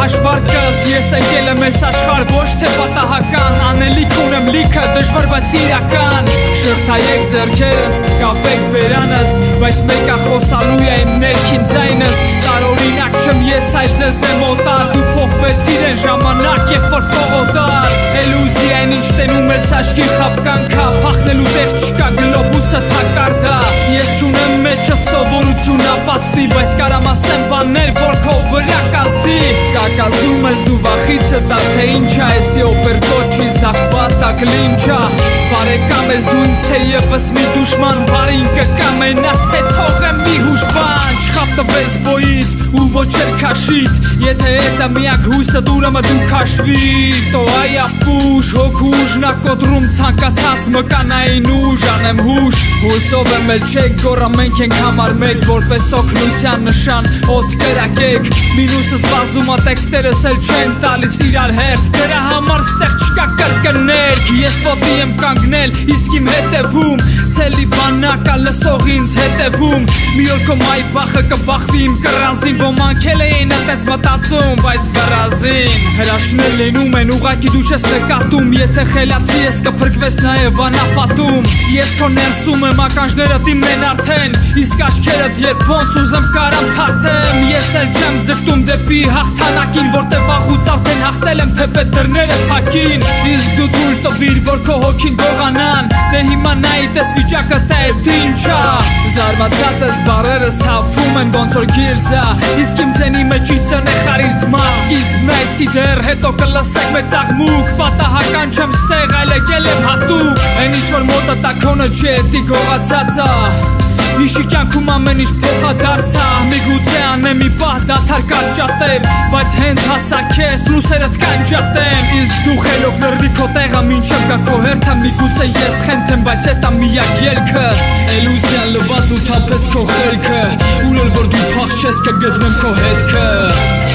հաշվարկս Ես եկել եմ ես աշխարհ ոչ թե պատահական Անելիք ունեմ լիքը դժվար բայց իրական Շղթայեք ձեռքերս, կապեք բերանս Բայց մեկա խոսալու է իմ ներքին ձայնս Տարօրինակ չեմ ես այլ ձեզ եմ օտար Դու փոխվեցիր են ժամանակ երբ որ փողոտար Էլուզիա այն ինչ տենում ես աչքի խապկանքա Փախնելու տեղ չկա գլոբուսը թակարդա Ես չունեմ մեջը սովորություն ապաստի Բայց կարամ ասեմ բաներ որ քո վրա կազդի Կակազում ես դու վախիցը տա թե ինչա Եսի օպերտոչի զախվատա կլինչա Բարեկամ ես դու ինձ թե եվս մի դուշման Բարին կկամենաս թե թողեմ մի հուշբան Չխապտվես բոյիդ ու ոչ էր քաշիտ Եթե էտա միակ հույսը դուրը դու քաշվիր Տո այա պուշ հոգու ուժնա կոտրում ցանկացած մկանային ուժ անեմ հուշ Հույսով եմ էլ չեք գորա մենք ենք համար մեկ Որպես օգնության նշան օդ կրակեք Մինուսս բազումա տեքստերս էլ չեն տալիս իրար հերթ Դրա համար ստեղ չկա կրկներք Ես ոտի եմ կանգնել իսկ իմ հետևում Ցելի բանակա լսող ինձ հետևում Մի օր քո մայ բախը կբախվի իմ կռազին Ոմանք էլ էին այդպես մտածում բայց վրազին Հրաշքներ լինում են ուղակի դու չես նկատում Եթե խելացի ես կփրկվես նաև անապատում Ես քո ներսում եմ ականջները դիմն են արդեն Իսկ աչքերդ երբ ոնց ուզեմ կարամ թարթեմ Ես էլ չեմ ձգտում դեպի հաղթանակին Որտեղ վաղուց արդեն հաղթել եմ թեպետ դռները փակին Իսկ դու թույլ տվիր որ քո հոգին գողանան Դե հիմա նայի տես վիճակը թե ինչա Զարմացած ես բառերս թափվում են ոնց որ գիլզա Իսկ իմ ձենի մեջիցն է խարիզմա Սկիզբն է սի դեռ հետո կլսեք մեծ աղմուկ Պատահական չեմ ստեղ այլ եկել եմ հատուկ Այն ինչ որ մոտը տակոնը չի էտի գողացածա Իշի կյանքում ամեն ինչ փոխադարձա Միգուցե անեմ մի պահ դադար կարճատեմ Բայց հենց հասակ ես լուսերդ կանջատեմ Իսկ դու խելոք լրվի քո տեղը մինչև գա քո հերթը Միգուցե ես խենթեմ բայց էտա միակ ելքը Էլուզիան լված ու թափես քո խելքը Ունել որ դու փախչես կգտնեմ քո հետքը